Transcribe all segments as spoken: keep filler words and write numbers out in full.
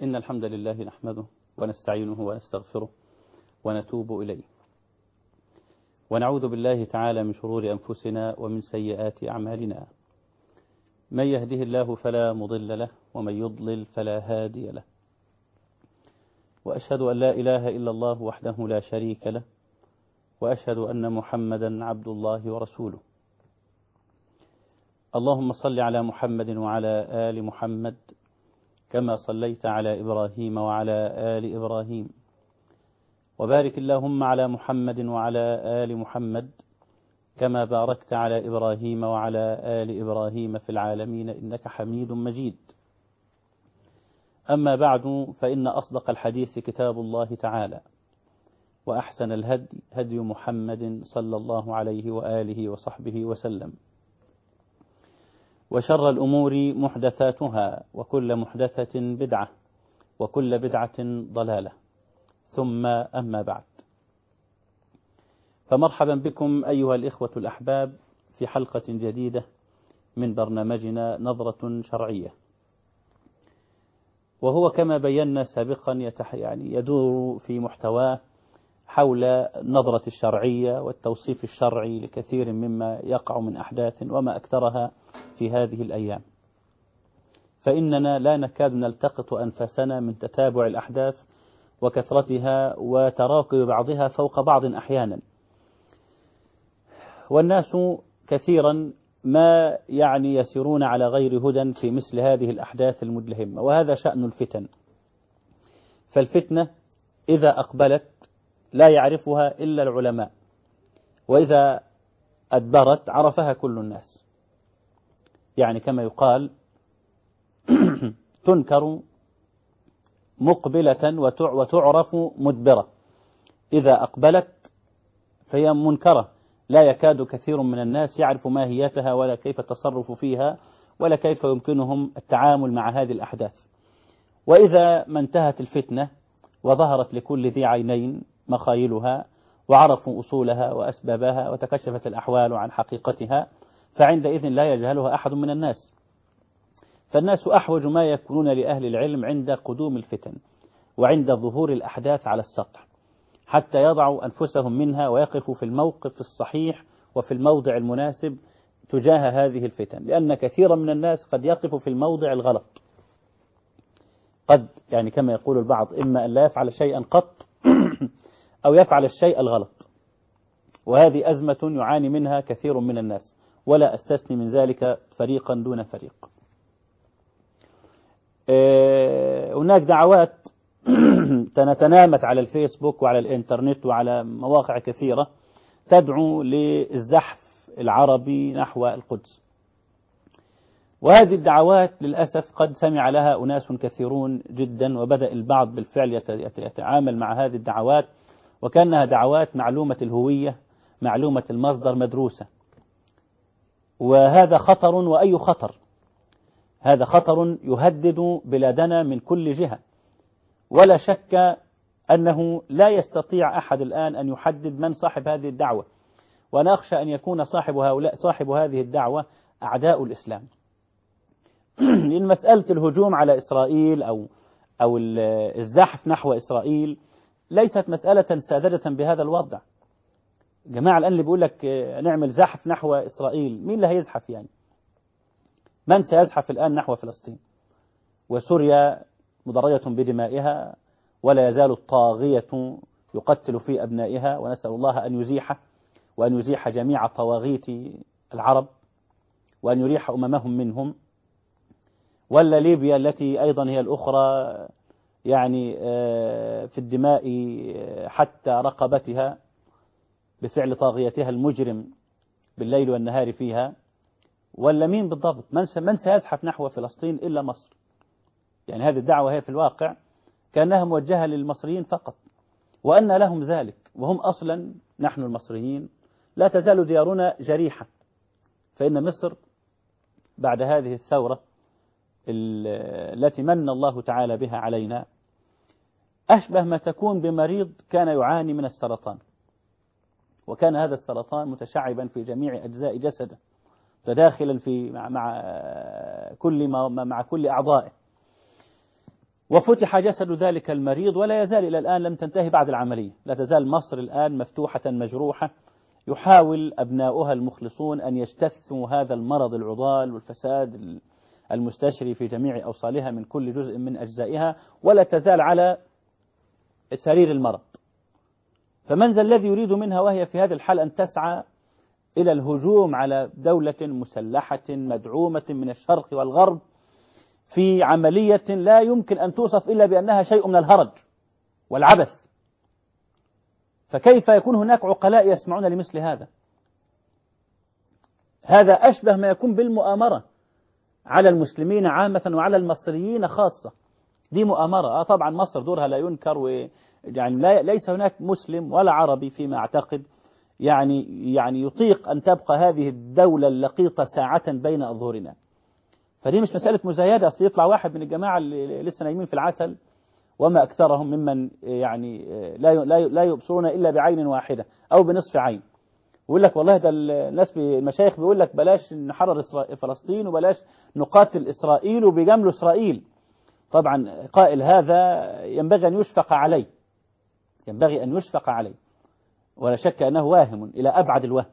إن الحمد لله نحمده ونستعينه ونستغفره ونتوب إليه، ونعوذ بالله تعالى من شرور أنفسنا ومن سيئات أعمالنا. من يهده الله فلا مضل له ومن يضلل فلا هادي له، وأشهد أن لا إله إلا الله وحده لا شريك له، وأشهد أن محمدا عبد الله ورسوله. اللهم صل على محمد وعلى آل محمد كما صليت على إبراهيم وعلى آل إبراهيم، وبارك اللهم على محمد وعلى آل محمد كما باركت على إبراهيم وعلى آل إبراهيم في العالمين إنك حميد مجيد. أما بعد، فإن أصدق الحديث كتاب الله تعالى، وأحسن الهدي هدي محمد صلى الله عليه وآله وصحبه وسلم، وشر الأمور محدثاتها، وكل محدثة بدعة، وكل بدعة ضلالة، ثم أما بعد. فمرحبا بكم أيها الإخوة الأحباب في حلقة جديدة من برنامجنا نظرة شرعية، وهو كما بينا سابقا يتح يعني يدور في محتواه حول النظرة الشرعية والتوصيف الشرعي لكثير مما يقع من أحداث وما أكثرها في هذه الأيام. فإننا لا نكاد نلتقط أنفاسنا من تتابع الأحداث وكثرتها وتراكب بعضها فوق بعض أحيانا، والناس كثيرا ما يعني يسيرون على غير هدى في مثل هذه الأحداث المدلهمة، وهذا شأن الفتن. فالفتنة إذا أقبلت لا يعرفها إلا العلماء، وإذا أدبرت عرفها كل الناس. يعني كما يقال تنكر مقبلة وتعرف مدبرة. إذا أقبلت فهي منكرة، لا يكاد كثير من الناس يعرف ماهيتها ولا كيف التصرف فيها ولا كيف يمكنهم التعامل مع هذه الأحداث. وإذا ما انتهت الفتنة وظهرت لكل ذي عينين مخايلها وعرفوا أصولها وأسبابها وتكشفت الأحوال عن حقيقتها، فعندئذ لا يجهلها أحد من الناس. فالناس أحوج ما يكونون لأهل العلم عند قدوم الفتن وعند ظهور الأحداث على السطح، حتى يضعوا أنفسهم منها ويقفوا في الموقف الصحيح وفي الموضع المناسب تجاه هذه الفتن، لأن كثيرا من الناس قد يقف في الموضع الغلط. قد يعني كما يقول البعض إما أن لا يفعل شيئا قط أو يفعل الشيء الغلط، وهذه أزمة يعاني منها كثير من الناس، ولا أستثني من ذلك فريقا دون فريق. هناك دعوات تنامت على الفيسبوك وعلى الإنترنت وعلى مواقع كثيرة تدعو للزحف العربي نحو القدس، وهذه الدعوات للأسف قد سمع لها أناس كثيرون جدا، وبدأ البعض بالفعل يتعامل مع هذه الدعوات وكأنها دعوات معلومة الهوية معلومة المصدر مدروسة، وهذا خطر. وأي خطر؟ هذا خطر يهدد بلادنا من كل جهة، ولا شك أنه لا يستطيع أحد الآن أن يحدد من صاحب هذه الدعوة، وأنا أخشى أن يكون صاحب هؤلاء صاحب هذه الدعوة أعداء الإسلام. لأن مسألة الهجوم على إسرائيل أو أو الزحف نحو إسرائيل ليست مسألة ساذجة بهذا الوضع. جماعة الآن اللي بيقول لك نعمل زحف نحو إسرائيل، مين اللي هيزحف يعني؟ من سيزحف الآن نحو فلسطين؟ وسوريا مدرجة بدمائها، ولا يزال الطاغية يقتل في أبنائها، ونسأل الله أن يزيحه وأن يزيح جميع طواغيت العرب وأن يريح أممهم منهم. ولا ليبيا التي أيضا هي الأخرى يعني في الدماء حتى رقبتها بفعل طاغيتها المجرم بالليل والنهار فيها. ولا مين بالضبط؟ من سيزحف نحو فلسطين إلا مصر؟ يعني هذه الدعوة هي في الواقع كأنها موجهة للمصريين فقط، وأن لهم ذلك، وهم أصلا نحن المصريين لا تزال ديارنا جريحة. فإن مصر بعد هذه الثورة التي من الله تعالى بها علينا أشبه ما تكون بمريض كان يعاني من السرطان، وكان هذا السرطان متشعبا في جميع أجزاء جسده، تداخلا في مع, مع كل ما مع كل أعضائه. وفتح جسد ذلك المريض، ولا يزال إلى الآن لم تنتهي بعد العملية، لا تزال مصر الآن مفتوحة مجروحة، يحاول أبناؤها المخلصون أن يجتثوا هذا المرض العضال والفساد المستشري في جميع أوصالها من كل جزء من أجزائها، ولا تزال على سرير المرض. فمن ذا الذي يريد منها وهي في هذا الحال أن تسعى إلى الهجوم على دولة مسلحة مدعومة من الشرق والغرب في عملية لا يمكن أن توصف إلا بأنها شيء من الهرج والعبث؟ فكيف يكون هناك عقلاء يسمعون لمثل هذا؟ هذا أشبه ما يكون بالمؤامرة على المسلمين عامة وعلى المصريين خاصة. دي مؤامرة. آه طبعا مصر دورها لا ينكر، ويعني لا ليس هناك مسلم ولا عربي فيما أعتقد يعني يعني يطيق أن تبقى هذه الدولة اللقيطة ساعة بين أظهرنا. فدي مش مسألة مزايدة، أصل يطلع واحد من الجماعة اللي لسه نايمين في العسل وما أكثرهم ممن يعني لا لا يبصرون إلا بعين واحدة أو بنصف عين، ويقول لك والله ده الناس المشايخ بيقول لك بلاش نحرر فلسطين وبلاش نقاتل إسرائيل وبيجاملوا إسرائيل. طبعا قائل هذا ينبغي أن يشفق عليه، ينبغي أن يشفق عليه، ولا شك أنه واهم إلى أبعد الوهم.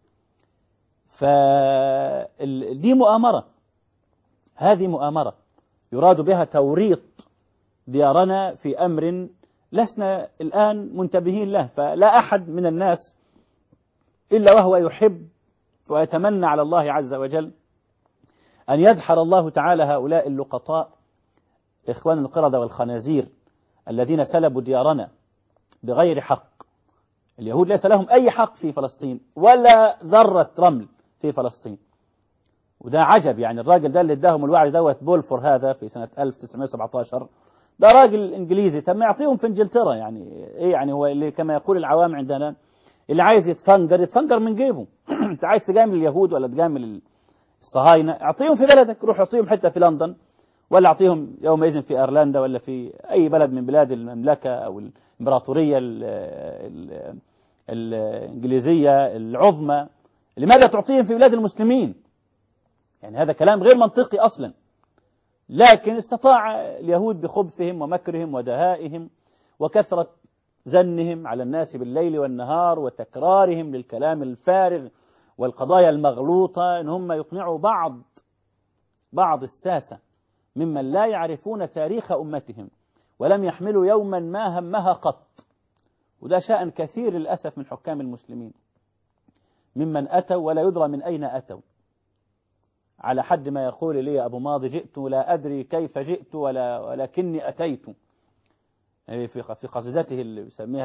فدي مؤامرة، هذه مؤامرة يراد بها توريط ديارنا في أمر لسنا الآن منتبهين له. فلا أحد من الناس إلا وهو يحب ويتمنى على الله عز وجل أن يدحر الله تعالى هؤلاء اللقطاء إخوان القردة والخنازير الذين سلبوا ديارنا بغير حق. اليهود ليس لهم أي حق في فلسطين ولا ذرة رمل في فلسطين. وده عجب، يعني الراجل ده اللي اداهم الوعد دوت بولفور هذا في سنة ألف وتسعمائة وسبعة عشر، ده راجل إنجليزي، تم يعطيهم في إنجلترا. يعني إيه يعني؟ هو اللي كما يقول العوام عندنا اللي عايز يتفنجر يتفنجر من جيبه. أنت عايز تجامل اليهود ولا تجامل الصهاينة؟ اعطيهم في بلدك، روح اعطيهم حتة في لندن، ولا اعطيهم يومئذ في أيرلندا، ولا في أي بلد من بلاد المملكة أو الإمبراطورية الإنجليزية العظمى. لماذا تعطيهم في بلاد المسلمين؟ يعني هذا كلام غير منطقي أصلا. لكن استطاع اليهود بخبثهم ومكرهم ودهائهم وكثرة زنهم على الناس بالليل والنهار وتكرارهم للكلام الفارغ والقضايا المغلوطة، إن هم يقنعوا بعض بعض الساسة ممن لا يعرفون تاريخ أمتهم ولم يحملوا يوما ما همها قط. وده شأن كثير للأسف من حكام المسلمين، ممن أتوا ولا يدرى من أين أتوا. على حد ما يقول لي أبو ماضي: جئت لا أدري كيف جئت ولا ولكني أتيت، في في قصيدته اللي بيسميها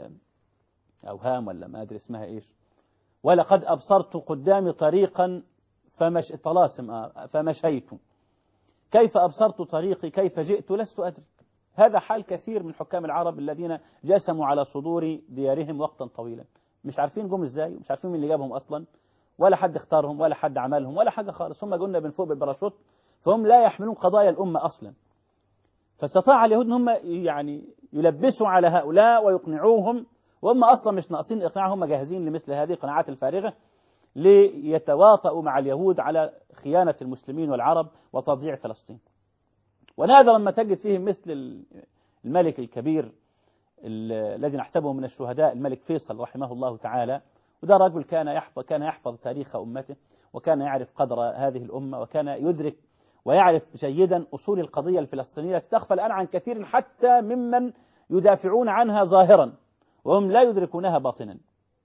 الأوهام ولا ما أدري اسمها إيش: ولقد أبصرت قدامي طريقا فمش طلاسم فمشيت، كيف أبصرت طريقي كيف جئت لست أدري. هذا حال كثير من حكام العرب الذين جسموا على صدور ديارهم وقتا طويلا، مش عارفين جم ازاي، ومش عارفين مين اللي جابهم أصلا، ولا حد اختارهم ولا حد عملهم ولا حاجة خالص. هم قلنا من فوق بالباراشوت، فهم لا يحملون قضايا الأمة أصلا. فاستطاع اليهود ان هم يعني يلبسوا على هؤلاء ويقنعوهم، وهم أصلا مش ناقصين إقناع، هم جاهزين لمثل هذه القناعات الفارغة ليتواطؤوا مع اليهود على خيانة المسلمين والعرب وتضييع فلسطين. ونادرا ما تجد فيهم مثل الملك الكبير الذي نحسبه من الشهداء، الملك فيصل رحمه الله تعالى. وده رجل كان يحفظ كان يحفظ تاريخ أمته، وكان يعرف قدر هذه الأمة، وكان يدرك ويعرف جيدا أصول القضية الفلسطينية تخفى الآن عن كثير حتى ممن يدافعون عنها ظاهرا وهم لا يدركونها باطنا.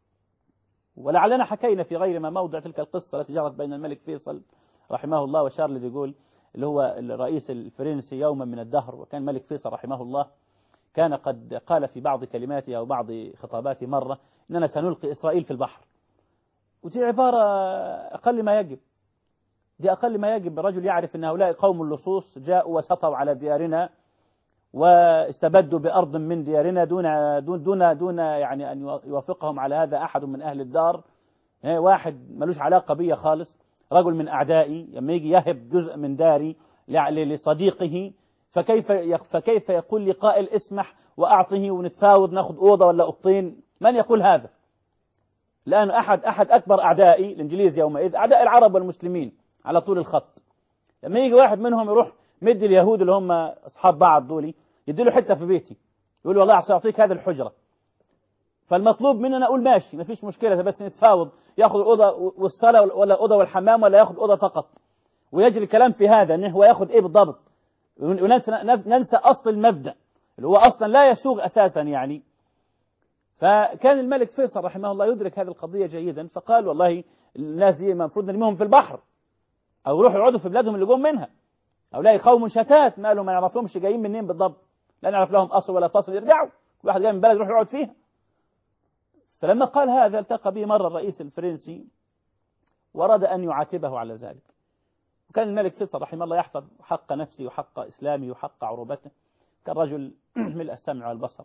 ولعلنا حكينا في غير ما موضع تلك القصة التي جرت بين الملك فيصل رحمه الله وشارل دي جول اللي هو الرئيس الفرنسي يوما من الدهر. وكان الملك فيصل رحمه الله كان قد قال في بعض كلماته أو بعض خطاباته مرة: إننا سنلقي إسرائيل في البحر. ودي عبارة أقل ما يجب، دي أقل ما يجب. الرجل يعرف أن هؤلاء قوم اللصوص جاءوا وسطوا على ديارنا واستبدوا بأرض من ديارنا دون دون دون دون يعني أن يوافقهم على هذا أحد من أهل الدار. واحد ملوش علاقة بي خالص، رجل من أعدائي، لما يجي يهب جزء من داري لصديقه، فكيف فكيف يقول لي قائل اسمح وأعطه ونتفاوض ناخذ أوضة ولا أوضتين؟ من يقول هذا؟ الآن أحد أحد أكبر أعدائي الإنجليز يومئذ أعداء العرب والمسلمين على طول الخط، لما يجي واحد منهم يروح مدي اليهود اللي هم أصحاب بعض دولي يدي له حتة في بيتي، يقول له والله سأعطيك هذه الحجرة. فالمطلوب مننا أقول ماشي ما فيش مشكلة، بس نتفاوض، يأخذ الأوضة والصلاة ولا الأوضة والحمام ولا يأخذ أوضة فقط، ويجري الكلام في هذا إنه هو يأخذ إيه بالضبط، وننسى ننسى أصل المبدأ اللي هو أصلا لا يسوغ أساسا يعني. فكان الملك فيصل رحمه الله يدرك هذه القضية جيدا، فقال والله الناس دي المفروض نرميهم في البحر أو يروحوا يقعدوا في بلادهم اللي جم منها، هؤلاء قوم شتات ما لهم ما نعرفهمش جايين منين بالضبط، لا نعرف لهم أصل ولا فصل، يرجعوا كل واحد جاي من بلد يروح يقعد فيها. فلما قال هذا التقى به مرة الرئيس الفرنسي وأراد أن يعاتبه على ذلك، وكان الملك فيصل رحمه الله يحفظ حق نفسه وحق إسلامه وحق عروبته، كان رجل ملء السمع والبصر.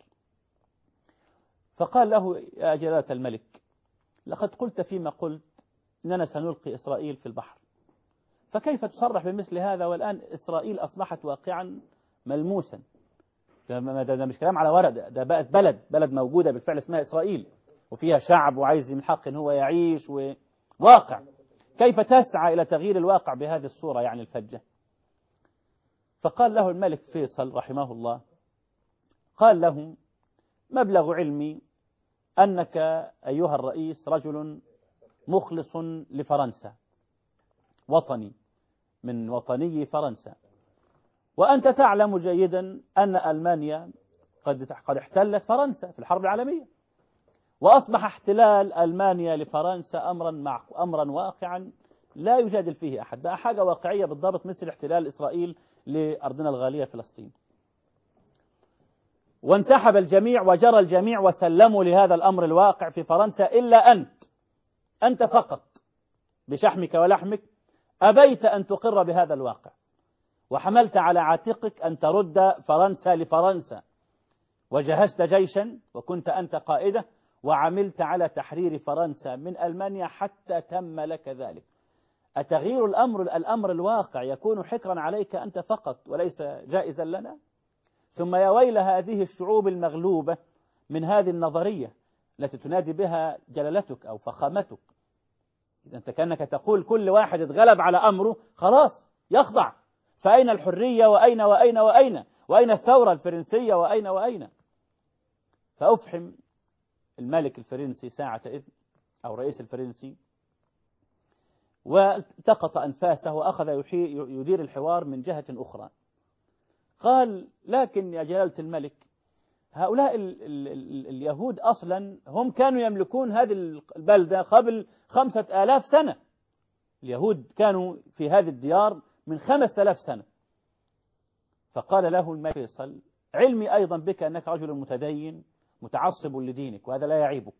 فقال له يا جلالة الملك لقد قلت فيما قلت إننا سنلقي إسرائيل في البحر، فكيف تصرح بمثل هذا والآن إسرائيل أصبحت واقعا ملموسا؟ ده, ده مش كلام على ورق، ده, ده بقت بلد بلد موجودة بالفعل اسمها إسرائيل وفيها شعب وعايز من حق إن هو يعيش وواقع، كيف تسعى إلى تغيير الواقع بهذه الصورة يعني الفجة؟ فقال له الملك فيصل رحمه الله، قال له مبلغ علمي أنك أيها الرئيس رجل مخلص لفرنسا، وطني من وطني فرنسا، وأنت تعلم جيدا أن ألمانيا قد قد احتلت فرنسا في الحرب العالمية، وأصبح احتلال ألمانيا لفرنسا أمرا مع أمرا واقعا لا يجادل فيه أحد، بقى حاجة واقعية بالضبط مثل احتلال إسرائيل لأرضنا الغالية فلسطين. وانسحب الجميع وجرى الجميع وسلموا لهذا الأمر الواقع في فرنسا إلا أنت، أنت فقط بشحمك ولحمك أبيت أن تقر بهذا الواقع، وحملت على عاتقك أن ترد فرنسا لفرنسا، وجهزت جيشا وكنت أنت قائده، وعملت على تحرير فرنسا من ألمانيا حتى تم لك ذلك. أتغيير الأمر الأمر الواقع يكون حكرا عليك أنت فقط وليس جائزا لنا؟ ثم يا ويل هذه الشعوب المغلوبة من هذه النظرية التي تنادي بها جلالتك أو فخامتك. أنت كأنك تقول كل واحد اتغلب على أمره خلاص يخضع، فأين الحرية وأين وأين وأين وأين الثورة الفرنسية وأين وأين؟ فأفحم الملك الفرنسي ساعة إذن أو رئيس الفرنسي والتقط أنفاسه وأخذ يدير الحوار من جهة أخرى. قال لكن يا جلالة الملك هؤلاء ال ال ال اليهود أصلا هم كانوا يملكون هذه البلدة قبل خمسة آلاف سنة، اليهود كانوا في هذه الديار من خمسة آلاف سنة. فقال له الملك فيصل علمي أيضا بك أنك رجل متدين متعصب لدينك وهذا لا يعيبك،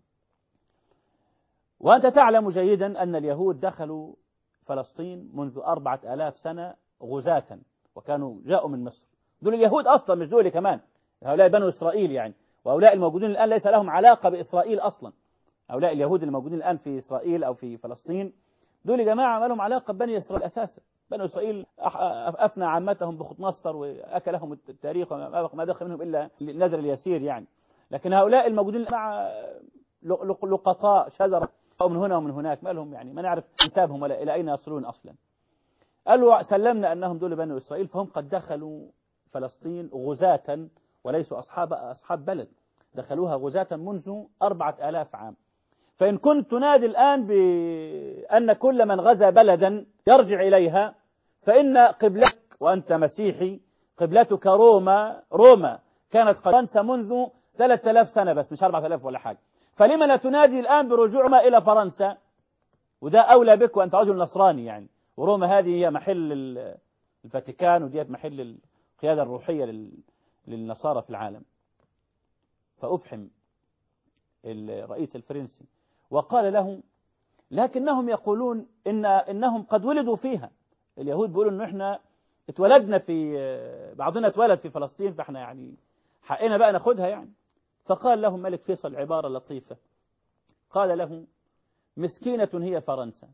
وأنت تعلم جيدا أن اليهود دخلوا فلسطين منذ أربعة آلاف سنة غزاة وكانوا جاءوا من مصر، دول اليهود أصلا مش دول كمان، هؤلاء بنو إسرائيل يعني، وهؤلاء الموجودين الآن ليس لهم علاقة بإسرائيل أصلا، هؤلاء اليهود الموجودين الآن في إسرائيل أو في فلسطين دول يا جماعة ما لهم علاقة ببني إسرائيل أساسا، بنو إسرائيل أفنى عامتهم بخط نصر وأكلهم التاريخ وما دخل منهم إلا النذر اليسير يعني، لكن هؤلاء الموجودين مع لقطاء شجرة أو من هنا ومن هناك ما لهم يعني ما نعرف حسابهم ولا إلى أين يصلون أصلا. قالوا سلمنا أنهم دول بنو إسرائيل، فهم قد دخلوا فلسطين غزاة وليسوا أصحاب أصحاب بلد، دخلوها غزاة منذ أربعة آلاف عام. فإن كنت تنادي الآن بأن كل من غزا بلدا يرجع إليها فإن قبلتك وأنت مسيحي قبلتك روما، روما كانت فرنسا منذ ثلاثة آلاف سنة بس مش أربعة آلاف ولا حاجة، فلما لا تنادي الآن برجوعنا إلى فرنسا؟ وده أولى بك وأنت رجل نصراني يعني، وروما هذه هي محل الفاتيكان وديت محل القيادة الروحية للنصارى في العالم. فأفحم الرئيس الفرنسي وقال له لكنهم يقولون إن إنهم قد ولدوا فيها، اليهود بيقولوا إن إحنا اتولدنا في بعضنا اتولد في فلسطين فإحنا يعني حقنا بقى ناخدها يعني. فقال له الملك فيصل عبارة لطيفة، قال له مسكينة هي فرنسا،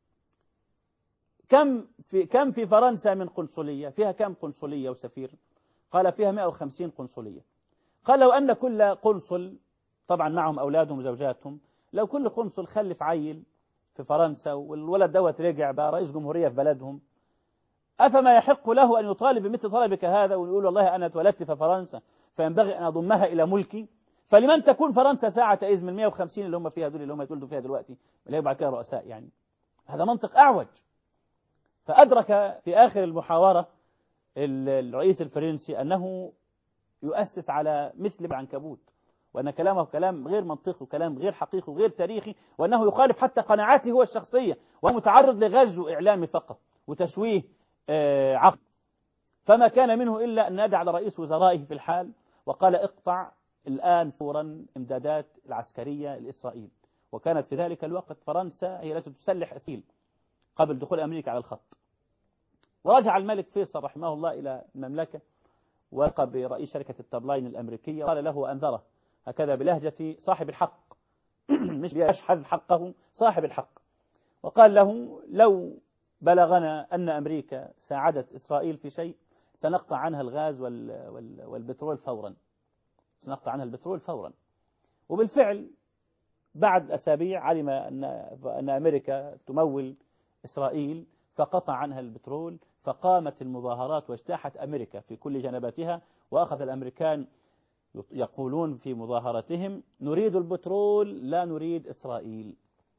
كم في كم في فرنسا من قنصلية؟ فيها كم قنصلية وسفير؟ قال فيها مئة وخمسين قنصلية. قال لو أن كل قنصل طبعا معهم أولادهم وزوجاتهم، لو كل قنصل خلف عيل في فرنسا والولد دوت رجع بقى رئيس جمهورية في بلدهم، أفما يحق له أن يطالب بمثل طلبك هذا ويقول والله أنا اتولدت في فرنسا فينبغي أن أضمها إلى ملكي؟ فلمن تكون فرنسا ساعة إذ من مئة وخمسين اللي هم فيها دول اللي هم يتولدوا فيها دلوقتي اللي بعد كده رؤساء؟ يعني هذا منطق أعوج. فأدرك في آخر المحاورة الرئيس الفرنسي أنه يؤسس على مثل العنكبوت، وأن كلامه كلام غير منطقي وكلام غير حقيقي وغير تاريخي، وأنه يخالف حتى قناعاته هو الشخصية، ومتعرض لغزو إعلامي فقط وتشويه عقل. فما كان منه إلا أن نادى على رئيس وزرائه في الحال وقال اقطع الآن فورا إمدادات العسكرية لإسرائيل. وكانت في ذلك الوقت فرنسا هي التي تسلح إسرائيل قبل دخول أمريكا على الخط. ورجع الملك فيصل رحمه الله إلى المملكة والقى برئيس شركة التابلاين الأمريكية، قال له وأنذره هكذا بلهجة صاحب الحق مش يشحذ حقه، صاحب الحق، وقال له لو بلغنا أن أمريكا ساعدت إسرائيل في شيء سنقطع عنها الغاز والبترول فورا، سنقطع عنها البترول فورا. وبالفعل بعد أسابيع علم أن أن أمريكا تمول إسرائيل فقطع عنها البترول، فقامت المظاهرات واجتاحت أمريكا في كل جنباتها، وأخذ الأمريكان يقولون في مظاهرتهم نريد البترول لا نريد إسرائيل.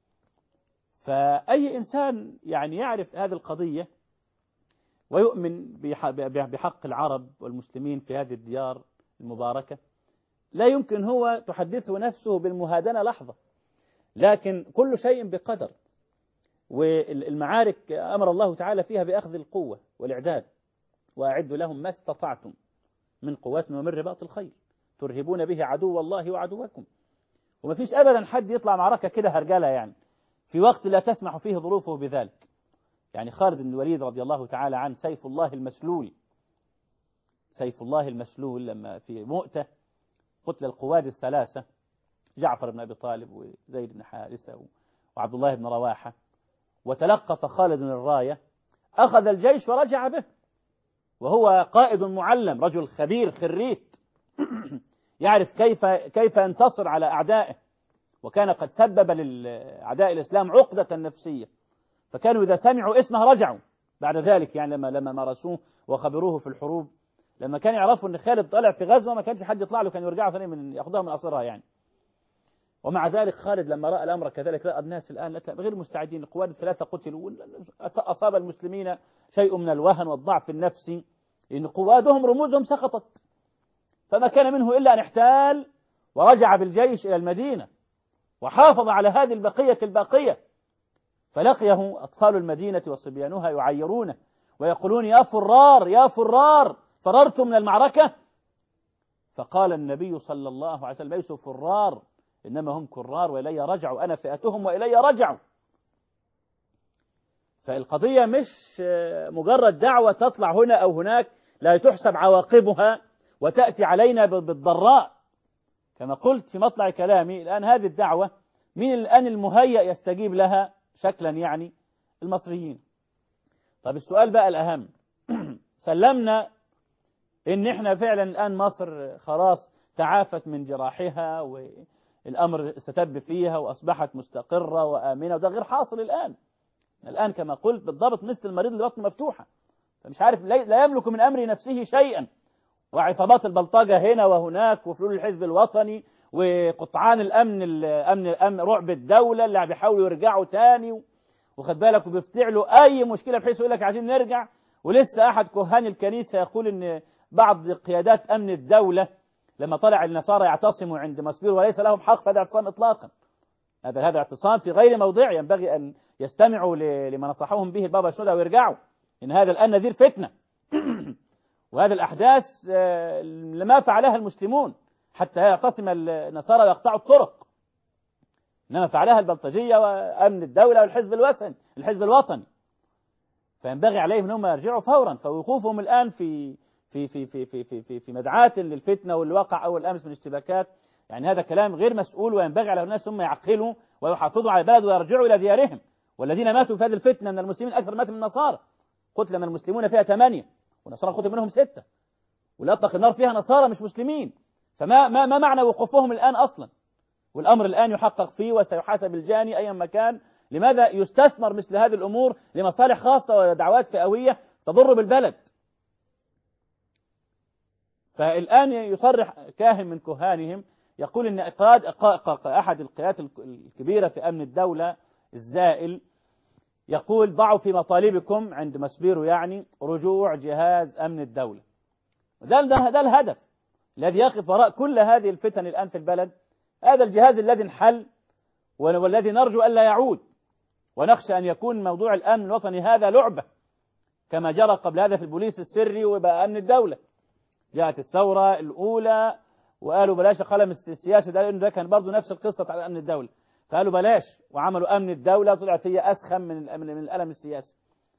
فأي إنسان يعني يعرف هذه القضية ويؤمن بحق العرب والمسلمين في هذه الديار المباركة لا يمكن هو تحدثه نفسه بالمهادنة لحظة، لكن كل شيء بقدر. والمعارك أمر الله تعالى فيها بأخذ القوة والإعداد، وأعدوا لهم ما استطعتم من قوة ومن رباط الخيل ترهبون به عدو الله وعدوكم. وما فيش أبدا حد يطلع معركة كده هرجلة يعني في وقت لا تسمح فيه ظروفه بذلك. يعني خالد بن الوليد رضي الله تعالى عنه سيف الله المسلول، سيف الله المسلول لما في مؤتة قتل القواد الثلاثة جعفر بن أبي طالب وزيد بن حارثة وعبد الله بن رواحة، وتلقف خالد الراية أخذ الجيش ورجع به، وهو قائد معلم رجل خبير خريت يعرف كيف كيف ينتصر على أعدائه، وكان قد سبب لأعداء الإسلام عقدة نفسية، فكانوا إذا سمعوا اسمه رجعوا بعد ذلك. يعني لما لما مارسوه وخبروه في الحروب، لما كانوا يعرفوا أن خالد طلع في غزوة ما كانش حد يطلع له، كان يرجعوا ثاني من يأخذها من أصرها يعني. ومع ذلك خالد لما رأى الأمر كذلك رأى الناس الآن غير مستعدين، القواد الثلاثة قتلوا، أصاب المسلمين شيء من الوهن والضعف النفسي لأن قوادهم رموزهم سقطت، فما كان منه إلا أن احتال ورجع بالجيش إلى المدينة وحافظ على هذه البقية الباقية. فلقيه أطفال المدينة وصبيانها يعيرونه ويقولون يا فرار يا فرار فررتم من المعركة. فقال النبي صلى الله عليه وسلم ليسوا فرار إنما هم كرار وإلي رجعوا، أنا فئتهم وإلي رجعوا. فالقضية مش مجرد دعوة تطلع هنا أو هناك لا تحسب عواقبها وتأتي علينا بالضراء. كما قلت في مطلع كلامي الآن هذه الدعوة من الآن المهيأ يستجيب لها شكلا يعني المصريين. طب السؤال بقى الأهم سلمنا إن إحنا فعلا الآن مصر خلاص تعافت من جراحها والأمر استتب فيها وأصبحت مستقرة وآمنة، وده غير حاصل الآن. الآن كما قلت بالضبط مثل المريض اللي بطنه مفتوحة فمش عارف لا يملك من أمر نفسه شيئا، وعصابات البلطجة هنا وهناك وفلول الحزب الوطني وقطعان الأمن الأمن الأمن رعب الدولة اللي بيحاولوا يرجعوا تاني، وخد بالك وبيفتعلوا أي مشكلة بحيث يقول لك عايزين نرجع. ولسه أحد كهان الكنيسة يقول إن بعض قيادات أمن الدولة لما طلع النصارى يعتصموا عند مسبير وليس لهم حق فهذا اعتصام إطلاقا، هذا هذا اعتصام في غير موضع، ينبغي أن يستمعوا لما نصحهم به البابا شنودة ويرجعوا، إن هذا الآن نذير فتنة وهذا الأحداث لما فعلها المسلمون حتى يعتصم النصارى ويقطعوا الطرق، إنما فعلها البلطجية وأمن الدولة والحزب الوثني الحزب الوطني. فينبغي عليهم أنهم يرجعوا فورا، فوقوفهم الآن في في في في في في في, في مدعاة للفتنة والواقع أول أمس من اشتباكات، يعني هذا كلام غير مسؤول، وينبغي على الناس هم يعقلوا ويحافظوا على البلد ويرجعوا إلى ديارهم. والذين ماتوا في هذه الفتنة من المسلمين أكثر مات من النصارى، قتل من المسلمون فيها ثمانية والنصارى قتل منهم ستة، والأطلق النار فيها نصارى مش مسلمين. فما ما ما معنى وقوفهم الآن أصلا؟ والأمر الآن يحقق فيه وسيحاسب الجاني أيا ما كان. لماذا يستثمر مثل هذه الأمور لمصالح خاصة ودعوات فئوية تضر بالبلد. فالآن يصرح كاهن من كهانهم يقول إن إقراد أحد القيادات الكبيرة في أمن الدولة الزائل يقول ضعوا في مطالبكم عند مسبيرو يعني رجوع جهاز أمن الدولة. ده, ده, ده الهدف الذي يقف وراء كل هذه الفتن الآن في البلد. هذا الجهاز الذي انحل والذي نرجو ألا يعود، ونخشى أن يكون موضوع الأمن الوطني هذا لعبة كما جرى قبل هذا في البوليس السري وبقى أمن الدولة. جاءت الثورة الأولى وقالوا بلاش قلم السياسي ده لأنه ده كان برضه نفس القصة على أمن الدولة، فقالوا بلاش وعملوا أمن الدولة وطلعت هي أسخن من من الألم السياسي.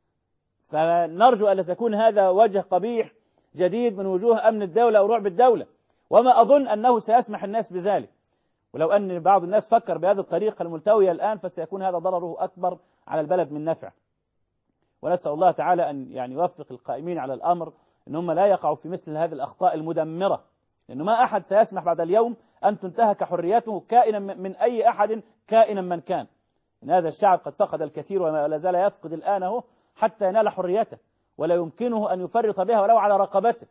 فنرجو أن تكون هذا وجه قبيح جديد من وجوه أمن الدولة أو رعب الدولة، وما أظن أنه سيسمح الناس بذلك. ولو أن بعض الناس فكر بهذه الطريقة الملتوية الآن فسيكون هذا ضرره أكبر على البلد من نفع. ونسأل الله تعالى أن يعني يوفق القائمين على الأمر إن هم لا يقعوا في مثل هذه الأخطاء المدمرة، لأنه ما أحد سيسمح بعد اليوم أن تنتهك حريته كائنا من أي أحد كائنا من كان. إن هذا الشعب قد فقد الكثير ولا زال يفقد الآن هو حتى ينال حريته، ولا يمكنه أن يفرط بها ولو على رقبته.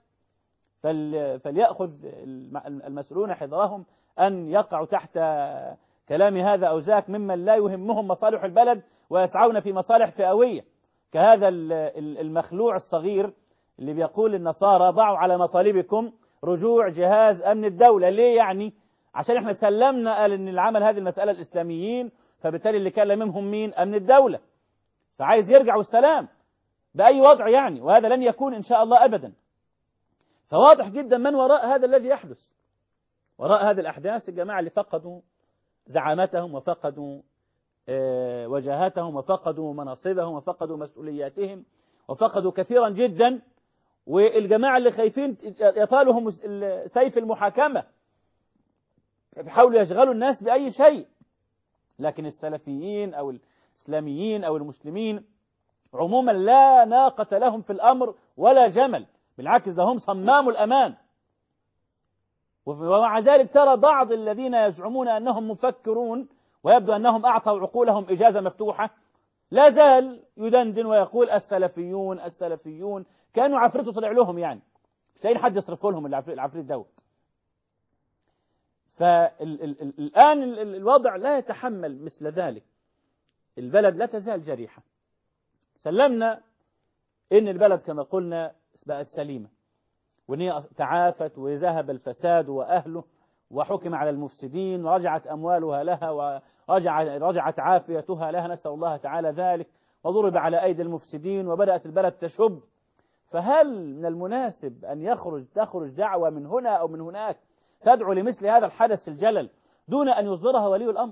فليأخذ المسؤولون حذرهم أن يقعوا تحت كلام هذا أو ذاك ممن لا يهمهم مصالح البلد ويسعون في مصالح فئوية، كهذا المخلوع الصغير اللي بيقول النصارى ضعوا على مطالبكم رجوع جهاز أمن الدولة. ليه يعني؟ عشان احنا سلمنا قال ان العمل هذه المسألة الإسلاميين، فبالتالي اللي كان منهم مين؟ أمن الدولة. فعايز يرجع والسلام بأي وضع يعني، وهذا لن يكون إن شاء الله أبدا. فواضح جدا من وراء هذا الذي يحدث. وراء هذه الأحداث الجماعة اللي فقدوا زعامتهم وفقدوا وجاهتهم وفقدوا مناصبهم وفقدوا مسؤولياتهم وفقدوا كثيرا جدا، والجماعة اللي خايفين يطالهم سيف المحاكمة بيحاولوا يشغلوا الناس بأي شيء. لكن السلفيين أو الإسلاميين أو المسلمين عموما لا ناقة لهم في الأمر ولا جمل، بالعكس ده هم صمام الأمان. ومع ذلك ترى بعض الذين يزعمون أنهم مفكرون ويبدو أنهم أعطوا عقولهم إجازة مفتوحة لا زال يدندن ويقول السلفيون السلفيون، كانوا عفريته طلع لهم يعني، مش لاقيين حد يصرف لهم العفريت دوت. فالآن الوضع لا يتحمل مثل ذلك. البلد لا تزال جريحة. سلمنا إن البلد كما قلنا بقت سليمة، وإن هي تعافت وذهب الفساد وأهله وحكم على المفسدين ورجعت أموالها لها ورجعت عافيتها لها، نسأل الله تعالى ذلك، وضرب على أيدي المفسدين وبدأت البلد تشب. فهل من المناسب أن يخرج تخرج دعوة من هنا أو من هناك تدعو لمثل هذا الحدث الجلل دون أن يصدرها ولي الأمر؟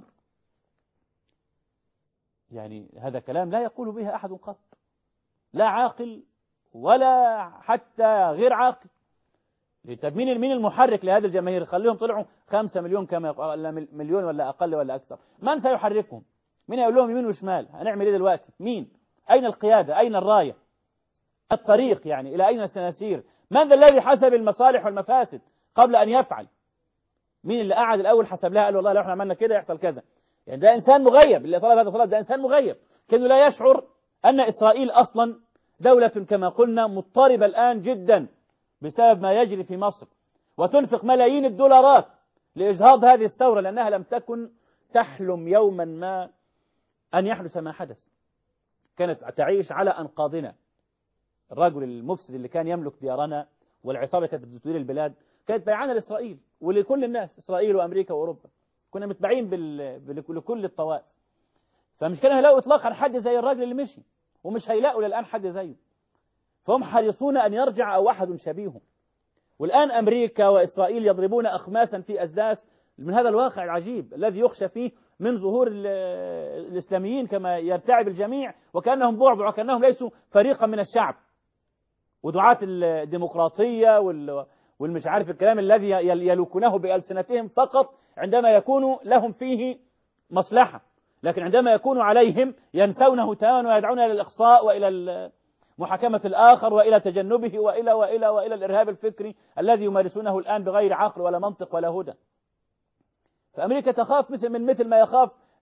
يعني هذا كلام لا يقول به أحد قط، لا عاقل ولا حتى غير عاقل. طب مين مين المحرك لهذه الجماهير؟ خليهم طلعوا خمسة مليون كما ولا مليون ولا أقل ولا أكثر، من سيحركهم؟ مين يقول لهم يمين وشمال؟ هنعمل إيه دلوقتي؟ مين؟ أين القيادة؟ أين الراية؟ الطريق يعني إلى أين سنسير؟ من ذا الذي حسب المصالح والمفاسد قبل أن يفعل؟ مين اللي قعد الأول حسب لها قال والله لو احنا عملنا كده يحصل كذا؟ يعني ده إنسان مغيب، اللي طلب هذا الطلب ده إنسان مغيب، كأنه لا يشعر أن إسرائيل أصلا دولة كما قلنا مضطربة الآن جدا بسبب ما يجري في مصر، وتنفق ملايين الدولارات لإجهاض هذه الثورة لأنها لم تكن تحلم يوما ما أن يحدث ما حدث. كانت تعيش على أنقاضنا. الرجل المفسد اللي كان يملك ديارنا والعصابة كانت بتدير البلاد كانت بيعانة لإسرائيل ولكل الناس، إسرائيل وأمريكا وأوروبا، كنا متبعين بال... لكل الطوائف. فمش كانوا هيلاقوا إطلاقا حد زي الراجل اللي مشي، ومش هيلاقوا للآن حد زيه. فهم حريصون أن يرجع أو أحد شبيههم. والآن أمريكا وإسرائيل يضربون أخماسا في أسداس من هذا الواقع العجيب الذي يخشى فيه من ظهور الإسلاميين كما يرتعب الجميع، وكأنهم بعبع وكأنهم ليسوا فريقا من الشعب، ودعاة الديمقراطية والمش عارف الكلام الذي يلوكونه بألسنتهم فقط عندما يكون لهم فيه مصلحة، لكن عندما يكون عليهم ينسونه تماما ويدعون إلى الإقصاء وإلى محاكمة الآخر وإلى تجنبه وإلى وإلى وإلى الإرهاب الفكري الذي يمارسونه الآن بغير عقل ولا منطق ولا هدى. فأمريكا تخاف مثل من مثل ما يخاف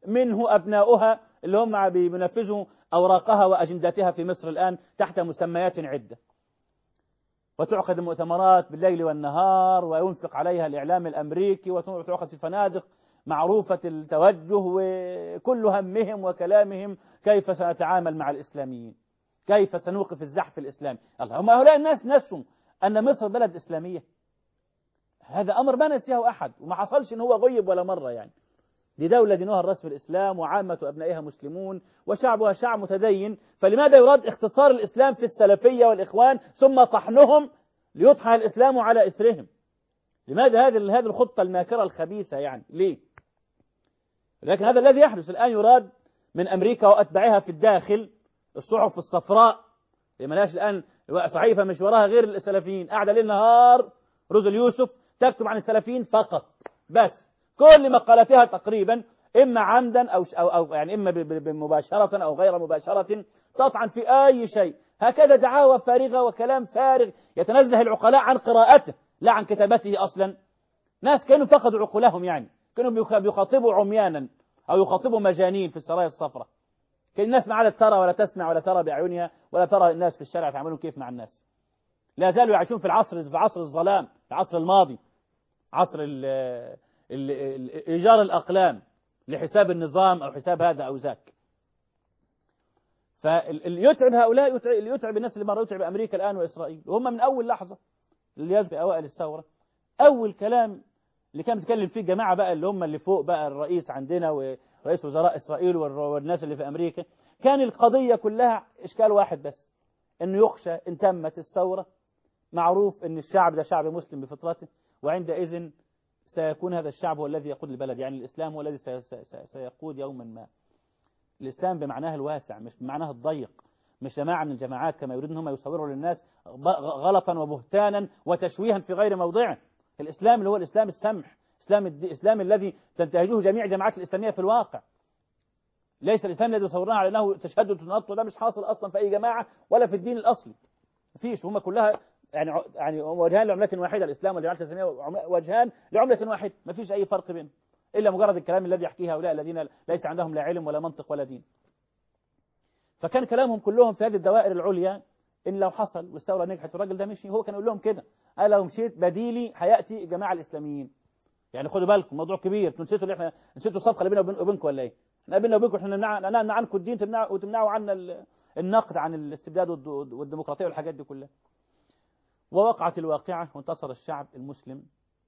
منه أبناؤها اللي هم بينفذوا أوراقها وأجنداتها في مصر الآن تحت مسميات عدة، وتعقد المؤتمرات بالليل والنهار وينفق عليها الإعلام الأمريكي، وتعقد في فنادق معروفة التوجه، وكل همهم وكلامهم كيف سنتعامل مع الإسلاميين، كيف سنوقف الزحف الإسلامي. هم هؤلاء الناس نسوا أن مصر بلد إسلامية. هذا أمر ما نسيه أحد، وما حصلش إن هو غيب ولا مرة. يعني دي دولة دينها الرسمي الإسلام، وعامة أبنائها مسلمون، وشعبها شعب متدين، فلماذا يراد اختصار الإسلام في السلفية والإخوان ثم طحنهم ليطحن الإسلام على إثرهم؟ لماذا هذه هذه الخطة الماكرة الخبيثة؟ يعني ليه؟ لكن هذا الذي يحدث الآن. يراد من أمريكا وأتباعها في الداخل الصحف الصفراء اللي ملاش الآن صحيفة مش وراها غير السلفيين، قاعدة ليل نهار روز اليوسف تكتب عن السلفيين فقط بس، كل مقالاتها تقريبا إما عمدا أو, أو, أو يعني إما مباشرة أو غير مباشرة تطعن في أي شيء. هكذا دعاوى فارغة وكلام فارغ يتنزه العقلاء عن قراءته لا عن كتابته أصلا. ناس كانوا فقدوا عقولهم، يعني كانوا بيخاطبوا عميانا أو يخاطبوا مجانين في السرايا الصفراء. كان الناس ما عادت ترى ولا تسمع ولا ترى بأعينها ولا ترى الناس في الشارع يتعاملون كيف مع الناس. لا زالوا يعيشون في العصر في عصر الظلام، في العصر الماضي، عصر ال ال ال إيجار الأقلام لحساب النظام أو حساب هذا أو ذاك. فاللي يتعب هؤلاء يتعب, يتعب الناس اللي مرة يتعب أمريكا الآن وإسرائيل، وهم من أول لحظة اللي يذكر أوائل الثورة أول كلام اللي كان بيتكلم فيه جماعة بقى اللي هم اللي فوق بقى الرئيس عندنا ورئيس وزراء إسرائيل والناس اللي في أمريكا، كان القضية كلها إشكال واحد بس، إنه يخشى إن تمت الثورة معروف إن الشعب ده شعب مسلم بفطرته، وعندئذ سيكون هذا الشعب هو الذي يقود البلد. يعني الإسلام هو الذي سيقود يوما ما. الإسلام بمعناه الواسع مش بمعناه الضيق، مش جماعة من الجماعات كما يريدون هم يصوروا للناس غلطا وبهتانا وتشويها في غير موضعه. الإسلام اللي هو الإسلام السمح، إسلام الإسلام الذي تنتهجه جميع الجماعات الإسلامية في الواقع. ليس الإسلام الذي يصورونه على أنه تشدد وتنطط، ده مش حاصل أصلا في أي جماعة ولا في الدين الأصلي. مفيش، هم كلها يعني يعني وجهان لعملة واحدة. الإسلام والجماعات الإسلامية وجهان لعملة واحدة، ما فيش أي فرق بينهم إلا مجرد الكلام الذي يحكيه هؤلاء الذين ليس عندهم لا علم ولا منطق ولا دين. فكان كلامهم كلهم في هذه الدوائر العليا إن لو حصل والثورة نجحت والراجل ده مشي، هو كان يقول لهم كده، قال لو مشيت بديلي هيأتي الجماعة الإسلاميين. يعني خدوا بالكم موضوع كبير، نسيتوا اللي احنا نسيتوا الصفقة اللي بيننا وبينكم ولا ايه؟ احنا بيننا وبينكم احنا نمنع عنكم الدين تمنعوا وتمنعوا عنا النقد عن الاستبداد والديمقراطية والحاجات دي كلها. ووقعت الواقعة وانتصر الشعب المسلم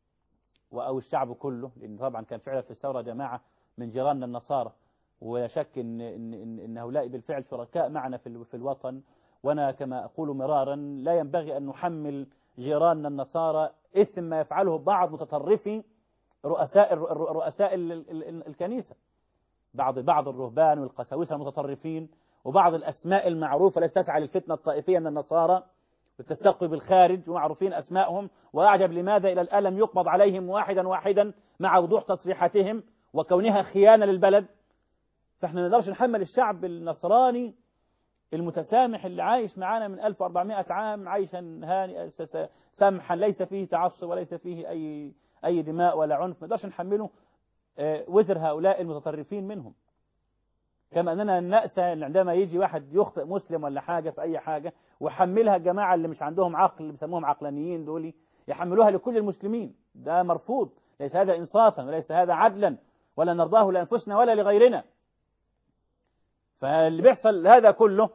أو الشعب كله، لأن طبعا كان فعلا في الثورة جماعة من جيراننا النصارى، ولا شك إن, إن, إن, إن هؤلاء بالفعل شركاء معنا في, في الوطن. وأنا كما أقول مرارا لا ينبغي أن نحمل جيراننا النصارى إثم ما يفعله بعض متطرفي رؤساء رؤساء الكنيسة، بعض بعض الرهبان والقساوسة المتطرفين، وبعض الأسماء المعروفة التي تسعى للفتنة الطائفية من النصارى وتستقطب بالخارج ومعروفين أسمائهم. وأعجب لماذا إلى الآن لم يقبض عليهم واحدا واحدا مع وضوح تصريحاتهم وكونها خيانة للبلد. فإحنا ما نقدرش نحمل الشعب النصراني المتسامح اللي عايش معانا من ألف وأربعمائة عام عايشا هانئا سمحا ليس فيه تعصب وليس فيه أي أي دماء ولا عنف، ما نقدرش نحمله وزر هؤلاء المتطرفين منهم. كما أننا نأسى عندما يجي واحد يخطئ مسلم ولا حاجة في أي حاجة ويحملها الجماعة اللي مش عندهم عقل اللي بيسموهم عقلانيين دول يحملوها لكل المسلمين. ده مرفوض، ليس هذا إنصافا وليس هذا عدلا ولا نرضاه لأنفسنا ولا لغيرنا. فاللي بيحصل هذا كله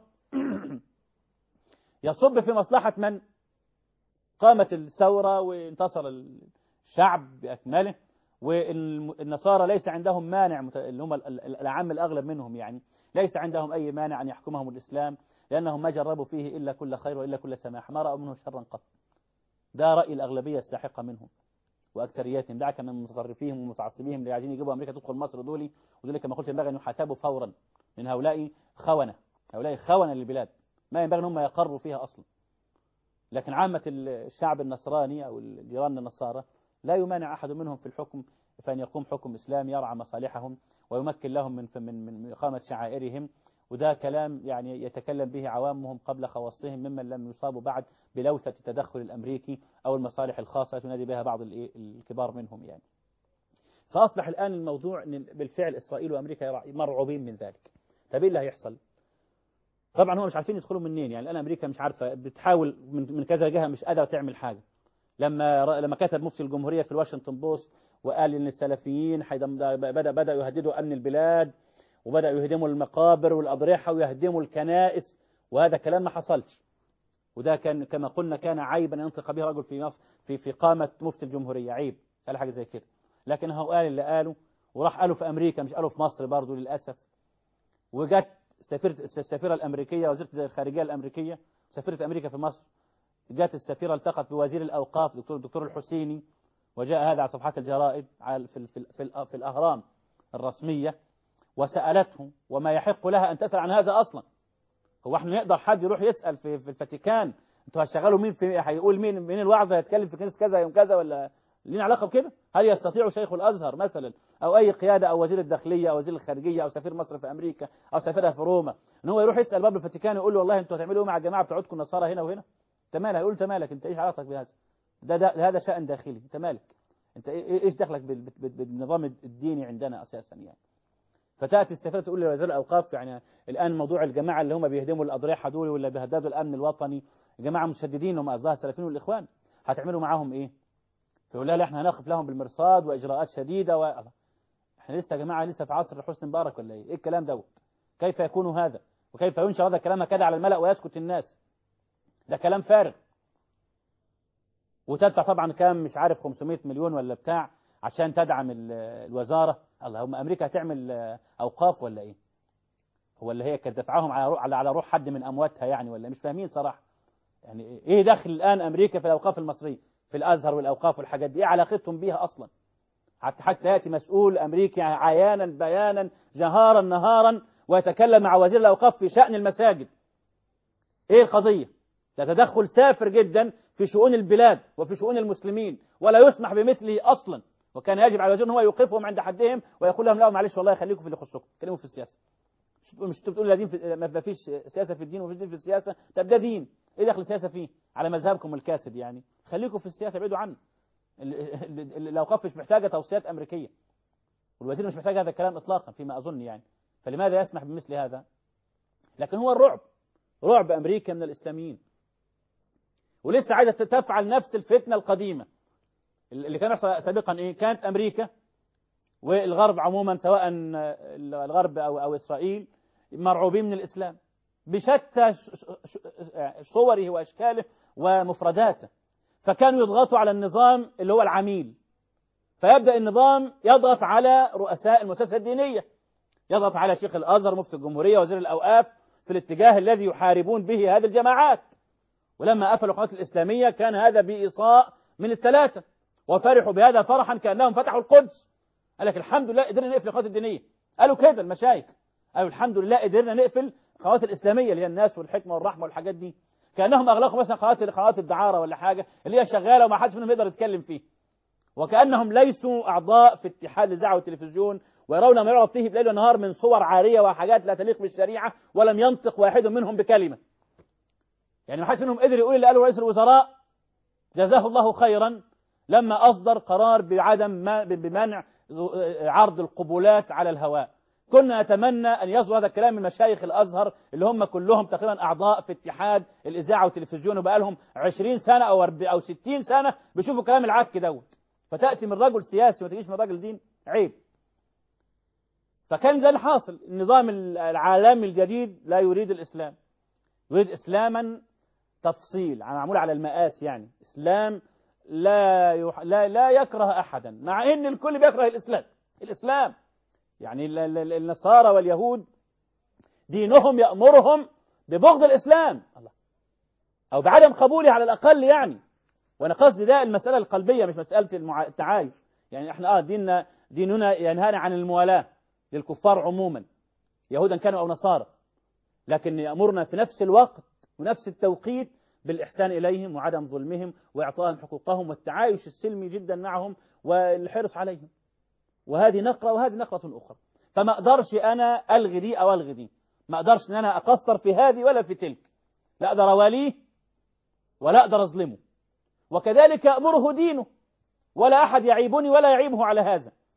يصب في مصلحة من؟ قامت الثورة وانتصر الشعب بأكمله، والنصارى ليس عندهم مانع، اللي هم العام الأغلب منهم يعني ليس عندهم أي مانع أن يحكمهم الإسلام، لأنهم ما جربوا فيه إلا كل خير وإلا كل سماح، ما رأوا منه شرا قط. ده رأي الأغلبية الساحقة منهم وأكثرياتهم، دعك من متطرفيهم ومتعصبيهم اللي عايزين يجيبوا أمريكا تدخل مصر دولي، ودول كما قلت ينبغي أن يحاسبوا فورا، من هؤلاء خونة، هؤلاء خونة للبلاد ما ينبغي أن هم يقروا فيها أصلا. لكن عامة الشعب النصراني أو الجيران النصارى لا يمانع أحد منهم في الحكم فأن يقوم حكم إسلامي يرعى مصالحهم ويمكن لهم من من من إقامة شعائرهم. وده كلام يعني يتكلم به عوامهم قبل خواصهم ممن لم يصابوا بعد بلوثة التدخل الأمريكي أو المصالح الخاصة تنادي بها بعض الكبار منهم يعني. فأصبح الآن الموضوع إن بالفعل إسرائيل وأمريكا مرعوبين من ذلك. طب إيه اللي هيحصل؟ طبعا هم مش عارفين يدخلوا منين، يعني الآن أمريكا مش عارفة، بتحاول من من كذا جهة، مش قادرة تعمل حاجة. لما لما كتب مفتي الجمهورية في الواشنطن بوست وقال إن السلفيين بدأ بدأوا يهددوا أمن البلاد، وبدأوا يهدموا المقابر والأضرحة ويهدموا الكنائس، وهذا كلام ما حصلش. وده كان كما قلنا كان عيبا ينطق به رجل في في في قامة مفتي الجمهورية، عيب قال حاجة زي كده. لكن هو قال اللي قاله، وراح قاله في أمريكا مش قاله في مصر برضه للأسف. وجت سفيرة السفيرة الأمريكية، وزيرة الخارجية الأمريكية، سفيرة أمريكا في مصر، جاءت السفيرة التقت بوزير الأوقاف دكتور الدكتور الحسيني، وجاء هذا على صفحات الجرائد في في في, في الأهرام الرسمية، وسألته وما يحق لها أن تسأل عن هذا أصلا. هو احنا نقدر حد يروح يسأل في, في الفاتيكان انتوا هتشغلوا مين، في هيقول مين مين الوعظة هيتكلم في كنيسة كذا يوم كذا، ولا لينا علاقة بكده؟ هل يستطيع شيخ الأزهر مثلا أو أي قيادة أو وزير الداخلية أو وزير الخارجية أو سفير مصر في أمريكا أو سفيرها في روما ان هو يروح يسأل باب الفاتيكان يقول له والله انتوا هتعملوا ايه مع الجماعة بتوعكم النصارى هنا وهنا؟ انت مالك؟ هيقول انت مالك، انت ايش علاقتك بهذا؟ ده, ده هذا شأن داخلي، انت مالك؟ انت ايش دخلك بالنظام الديني عندنا اساسا يعني؟ فتأتي السفيرة تقول لوزير الأوقاف يعني الآن موضوع الجماعة اللي هم بيهدموا الأضرحة دول ولا بيهددوا الأمن الوطني، جماعة مشددين هم قصدها السلفيين والإخوان، هتعملوا معاهم إيه؟ فيقول لها لا احنا هنقف لهم بالمرصاد وإجراءات شديدة و... احنا لسه يا جماعة لسه في عصر حسني مبارك ولا إيه؟ إيه الكلام دوت؟ كيف يكون هذا؟ وكيف ينشر هذا الكلام كده على الملأ ويسكت الناس؟ ده كلام فارغ. وتدفع طبعا كام مش عارف خمسمائة مليون ولا بتاع عشان تدعم الوزارة. الله، هم أمريكا هتعمل أوقاف ولا إيه؟ هو اللي هي كانت دفعهم على على روح حد من أمواتها يعني، ولا مش فاهمين صراحة؟ يعني إيه دخل الآن أمريكا في الأوقاف المصرية في الأزهر والأوقاف والحاجات دي؟ إيه علاقتهم بيها أصلا؟ حتى حتى يأتي مسؤول أمريكي عيانا بيانا جهارا نهارا ويتكلم مع وزير الأوقاف في شأن المساجد. إيه القضية؟ ده تدخل سافر جدا في شؤون البلاد وفي شؤون المسلمين، ولا يسمح بمثله أصلا. وكان يجب على الوزير ان هو يوقفهم عند حدهم ويقول لهم لا معلش والله خليكم في اللي يخصكم، كلموا في السياسة. مش انتوا بتقولوا لا دين ما فيش سياسة في الدين وفي دين في السياسة؟ طب ده دين، ايه دخل السياسة فيه على مذهبكم الكاسد يعني؟ خليكم في السياسة، ابعدوا عنه. الأوقاف مش محتاجة توصيات أمريكية، والوزير مش محتاج هذا الكلام إطلاقا فيما أظن يعني. فلماذا يسمح بمثل هذا؟ لكن هو الرعب، رعب أمريكا من الإسلاميين، ولسه عايزة تفعل نفس الفتنة القديمة اللي كان يحصل سابقا. إيه كانت أمريكا والغرب عموما سواء الغرب أو أو إسرائيل مرعوبين من الإسلام بشتى صوره وأشكاله ومفرداته، فكانوا يضغطوا على النظام اللي هو العميل، فيبدأ النظام يضغط على رؤساء المؤسسة الدينية، يضغط على شيخ الأزهر مفتي الجمهورية وزير الأوقاف في الاتجاه الذي يحاربون به هذه الجماعات. ولما قفلوا القنوات الإسلامية كان هذا بإيصاء من الثلاثة، وفرحوا بهذا فرحا كأنهم فتحوا القدس. قال لك الحمد لله قدرنا نقفل القنوات الدينية. قالوا كده المشايخ، قالوا الحمد لله قدرنا نقفل القنوات الإسلامية اللي هي الناس والحكمة والرحمة والحاجات دي، كأنهم أغلقوا مثلا قنوات قنوات الدعارة ولا حاجة اللي هي شغالة وما حدش منهم يقدر يتكلم فيه، وكأنهم ليسوا أعضاء في اتحاد الإذاعة والتلفزيون ويرون ما يعرض فيه بليل ونهار من صور عارية وحاجات لا تليق بالشريعة، ولم ينطق واحد منهم بكلمة. يعني ما حدش منهم قدر يقول اللي قاله رئيس الوزراء جزاه الله خيرا لما أصدر قرار بعدم بمنع عرض القبولات على الهواء. كنا نتمنى أن يصدر هذا الكلام من مشايخ الأزهر اللي هم كلهم تقريبا أعضاء في اتحاد الإذاعة والتلفزيون وبقى لهم عشرين سنة أو أو ستين سنة بيشوفوا كلام العك دوت، فتأتي من رجل سياسي وما تجيش من رجل دين، عيب. فكان زي الحاصل النظام العالمي الجديد لا يريد الإسلام، يريد إسلاما تفصيل معمول على المقاس، يعني إسلام لا يح... لا لا يكره أحدا، مع إن الكل بيكره الإسلام. الإسلام يعني النصارى واليهود دينهم يأمرهم ببغض الإسلام الله أو بعدم قبوله على الأقل يعني. وأنا قصدي ده المسألة القلبية مش مسألة المع... التعايش. يعني إحنا آه ديننا ديننا ينهانا عن الموالاة للكفار عموما يهودا كانوا أو نصارى، لكن يأمرنا في نفس الوقت ونفس التوقيت بالإحسان إليهم وعدم ظلمهم وإعطائهم حقوقهم والتعايش السلمي جدا معهم والحرص عليهم. وهذه نقرة وهذه نقرة أخرى، فما أقدرش أنا ألغي دي أو ألغي دي، ما أقدرش أن أنا أقصر في هذه ولا في تلك، لا أقدر أواليه ولا أقدر أظلمه، وكذلك أمره دينه ولا أحد يعيبني ولا يعيبه على هذا.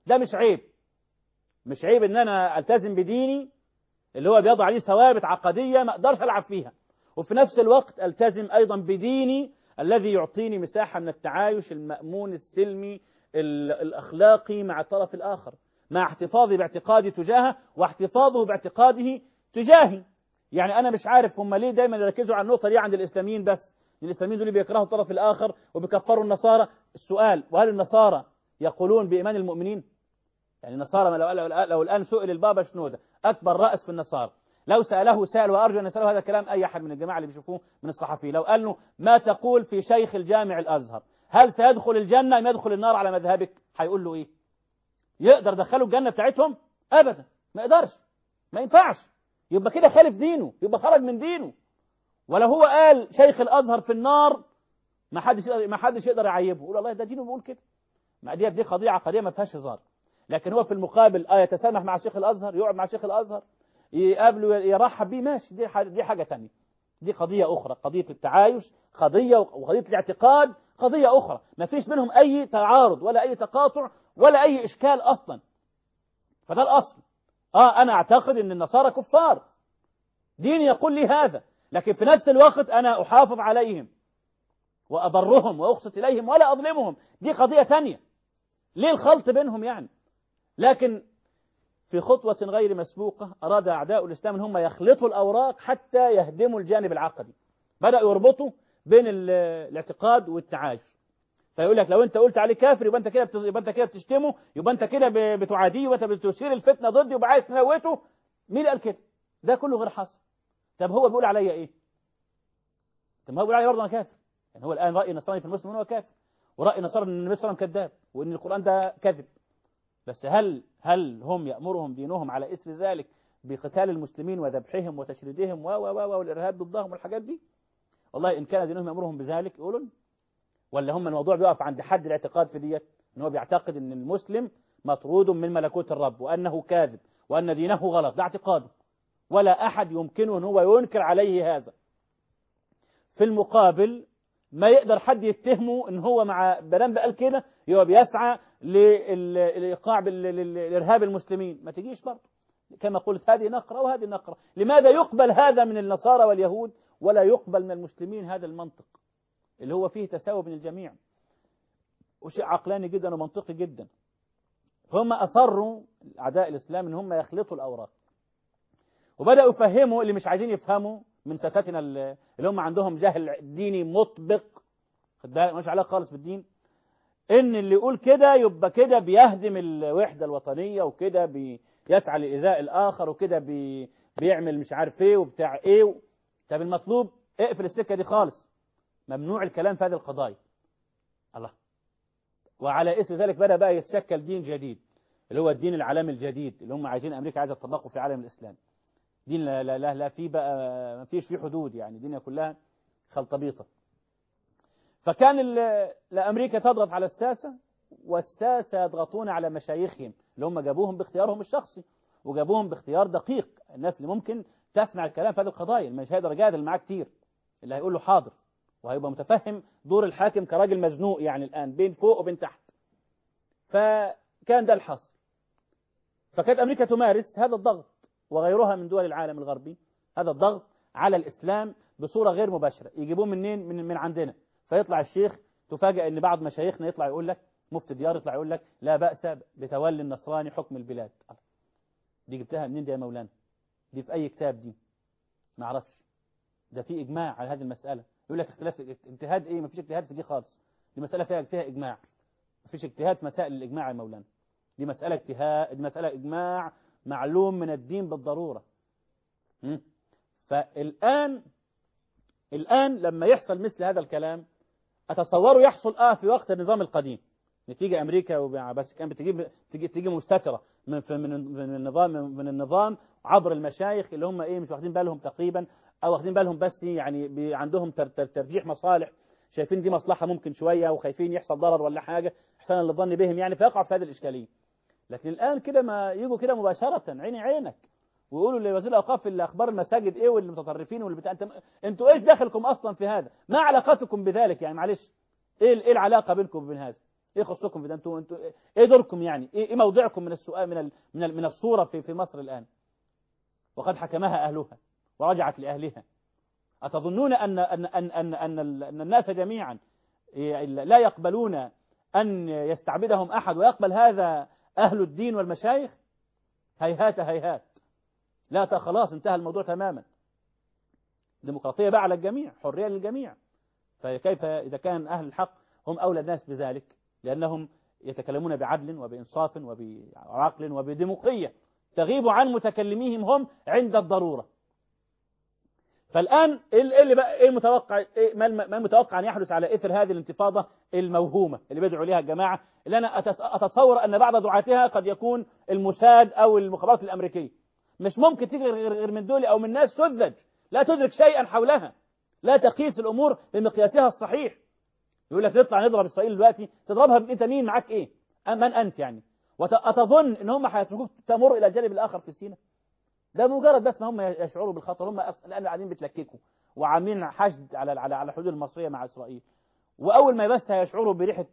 ده مش عيب، مش عيب ان انا التزم بديني اللي هو بيضع عليه ثوابت عقدية ما اقدرش العب فيها، وفي نفس الوقت التزم ايضا بديني الذي يعطيني مساحة من التعايش المأمون السلمي الاخلاقي مع الطرف الاخر، مع احتفاظي باعتقادي تجاهه واحتفاظه باعتقاده تجاهي. يعني انا مش عارف هم ليه دايما يركزوا على النقطة دي عند الاسلاميين بس، الاسلاميين دول بيكرهوا الطرف الاخر وبيكفروا النصارى. السؤال، وهل النصارى يقولون بإيمان المؤمنين؟ يعني النصارى لو, لو, لو الآن سئل البابا شنودة أكبر رأس في النصارى، لو سأله سائل، وأرجو أن يسأله هذا الكلام أي أحد من الجماعة اللي بيشوفوه من الصحفيين، لو قال له ما تقول في شيخ الجامع الأزهر، هل سيدخل الجنة أم يدخل النار على مذهبك؟ هيقول له إيه؟ يقدر دخله الجنة بتاعتهم؟ أبدا، ما يقدرش، ما ينفعش، يبقى كده خالف دينه، يبقى خرج من دينه. ولو هو قال شيخ الأزهر في النار ما حدش يقدر ما حدش يقدر يعيبه، يقول الله ده دينه بيقول كده. ما دي دي قضية عقدية ما فيهاش هزار. لكن هو في المقابل اه يتسامح مع شيخ الازهر، يقعد مع شيخ الازهر، يقابله، يرحب بيه، ماشي، دي دي حاجه ثانيه، دي قضيه اخرى، قضيه التعايش قضيه، وقضيه الاعتقاد قضيه اخرى، ما فيش بينهم اي تعارض ولا اي تقاطع ولا اي اشكال اصلا. فده الاصل. اه انا اعتقد ان النصارى كفار، ديني يقول لي هذا، لكن في نفس الوقت انا احافظ عليهم وابرهم واقسط اليهم ولا اظلمهم، دي قضيه ثانيه. ليه الخلط بينهم يعني؟ لكن في خطوة غير مسبوقة أراد أعداء الإسلام أن هم يخلطوا الأوراق حتى يهدموا الجانب العقدي، بدأوا يربطوا بين الاعتقاد والتعايش. فيقول لك لو أنت قلت عليه كافر يبقى أنت كده يبقى أنت كده بتشتمه، يبقى أنت كده بتعاديه، يبقى أنت بتثير الفتنة ضدي يبقى عايز تموته. مين قال كده؟ ده كله غير حاصل. طب هو بيقول عليا إيه؟ طب ما هو بيقول عليا برضه أنا كافر. يعني هو الآن رأي النصراني في المسلمين هو كافر، ورأي النصارى أن النبي صلى الله عليه وسلم كذاب وأن القرآن ده كذب. بس هل هل هم يأمرهم دينهم على إثر ذلك بقتال المسلمين وذبحهم وتشريدهم و و و والإرهاب ضدهم والحاجات دي؟ والله إن كان دينهم يأمرهم بذلك يقولون، ولا هم الموضوع بيقف عند حد الاعتقاد في ديت، إن هو بيعتقد إن المسلم مطرود من ملكوت الرب وأنه كاذب وأن دينه غلط، ده اعتقاده، ولا أحد يمكنه أن هو ينكر عليه هذا. في المقابل ما يقدر حد يتهمه ان هو مع بلان بقال كده يبقى بيسعى للايقاع بالارهاب المسلمين، ما تجيش برضه. كما قلت هذه نقرة وهذه نقرة. لماذا يقبل هذا من النصارى واليهود ولا يقبل من المسلمين؟ هذا المنطق اللي هو فيه تساوي بين الجميع، وشيء عقلاني جدا ومنطقي جدا. فهم أصروا أعداء الإسلام ان هم يخلطوا الأوراق، وبدأوا يفهموا اللي مش عايزين يفهموا من ساساتنا اللي هم عندهم جهل ديني مطبق، خد بالك مش علاقه خالص بالدين، ان اللي يقول كده يبقى كده بيهدم الوحده الوطنيه، وكده بيسعى لايذاء الاخر، وكده بي بيعمل مش عارف ايه وبتاع ايه. طب المطلوب اقفل السكه دي خالص، ممنوع الكلام في هذه القضايا. الله. وعلى اثر ذلك بدا بقى يتشكل دين جديد اللي هو الدين العالمي الجديد اللي هم عايزين امريكا عايزه تطبقه في العالم الاسلامي. دين لا لا لا, لا في بقى ما فيش فيه حدود، يعني الدنيا كلها خلطبيطه. فكان لامريكا تضغط على الساسه، والساسه يضغطون على مشايخهم اللي هم جابوهم باختيارهم الشخصي، وجابوهم باختيار دقيق، الناس اللي ممكن تسمع الكلام في هذه القضايا، مش هيقدر يجادل معاه كتير، اللي هيقول له حاضر وهيبقى متفهم دور الحاكم كراجل مزنوق يعني الان بين فوق وبين تحت. فكان ده الحصر. فكانت امريكا تمارس هذا الضغط وغيرها من دول العالم الغربي، هذا الضغط على الإسلام بصورة غير مباشرة. يجيبوه منين؟ من من عندنا. فيطلع الشيخ، تفاجأ ان بعض مشايخنا يطلع يقول لك، مفتي ديار يطلع يقول لك لا بأس بتولي النصراني حكم البلاد. دي جبتها منين دي يا مولانا؟ دي في اي كتاب دي؟ ما اعرفش. ده في اجماع على هذه المسألة. يقول لك اختلاف اجتهاد ايه؟ ما فيش اجتهاد في دي خالص، دي مسألة فيها فيها اجماع. ما فيش اجتهاد في مسائل الاجماع يا مولانا، دي مسألة اجتهاد، مسألة اجماع معلوم من الدين بالضرورة. م? فالآن الآن لما يحصل مثل هذا الكلام أتصوره يحصل آه في وقت النظام القديم، نتيجة أمريكا بس كانت بتجيب تيجي تيجي مستترة من من من النظام من النظام عبر المشايخ اللي هم إيه مش واخدين بالهم تقريبا، أو واخدين بالهم بس يعني عندهم ترجيح مصالح، شايفين دي مصلحة ممكن شوية وخايفين يحصل ضرر ولا حاجة إحسانا للظن بهم يعني، فيقع في هذه الإشكالية. لكن الآن كده ما يجوا كده مباشرة عيني عينك ويقولوا لوزير الاوقاف اللي اخبار المساجد ايه واللي متطرفين واللي بتاع، انت انتوا ايش دخلكم اصلا في هذا؟ ما علاقتكم بذلك يعني؟ معلش ايه ايه العلاقه بينكم وبين هذا؟ إيه خصكم في ده؟ أنتوا أنتوا إيه دوركم يعني؟ إيه إيه موضعكم من السؤال من ال من ال من الصورة في في مصر الآن؟ وقد حكمها أهلها ورجعت لأهلها. أتظنون أن أن أن أن أن, أن الناس جميعا لا يقبلون أن يستعبدهم أحد ويقبل هذا أهل الدين والمشايخ؟ هيهات هيهات. لا خلاص انتهى الموضوع تماما. ديمقراطية بقى على الجميع، حرية للجميع. فكيف إذا كان أهل الحق هم أولى الناس بذلك، لأنهم يتكلمون بعدل وبإنصاف وبعقل وبديمقراطية تغيب عن متكلميهم هم عند الضرورة. فالآن إيه اللي بقى إيه المتوقع إيه ما المتوقع أن يحدث على إثر هذه الانتفاضة الموهومة اللي بيدعوا لها الجماعة، اللي أنا أتصور أن بعض دعاتها قد يكون الموساد أو المخابرات الأمريكية. مش ممكن تيجي غير من دول أو من ناس سذج لا تدرك شيئا حولها، لا تقيس الأمور بمقياسها الصحيح. يقول لك نطلع نضرب إسرائيل دلوقتي، تضربها أنت مين؟ معاك إيه؟ من أنت يعني؟ وأتظن إن هم هيتركوك تمر إلى الجانب الآخر في سيناء؟ ده مجرد بس ما هم يشعروا بالخطر، هم الآن قاعدين بيتلككوا وعاملين حشد على على على الحدود المصرية مع إسرائيل، وأول ما بس هيشعروا بريحة